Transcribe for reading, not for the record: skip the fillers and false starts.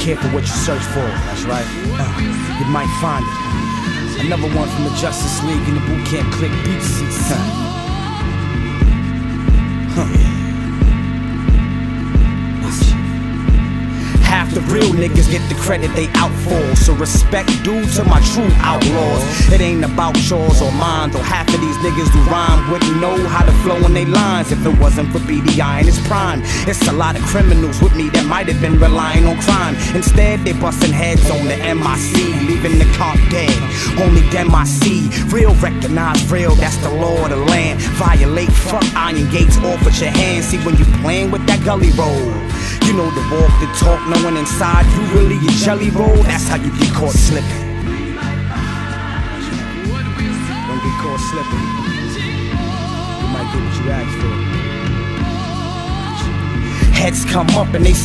careful what you search for. That's right. You might find it. Another one from the Justice League in the boot camp click beat seats. Half the real niggas get the credit they out for, so respect due to my true outlaws. It ain't about yours or mine, though half of these niggas who rhyme wouldn't know how to flow in they lines if it wasn't for BDI in its prime. It's a lot of criminals with me that might have been relying on crime. Instead, they busting heads on the MIC, leaving the cop dead. Only them I see. Real recognize real, that's the law of the land. Violate, fuck iron gates off with your hands. See when you playing with that gully roll, you know the walk, the talk, knowing inside you really a jelly roll. That's how you get caught slipping. Don't get caught slipping. You might get what you asked for. Heads come up and they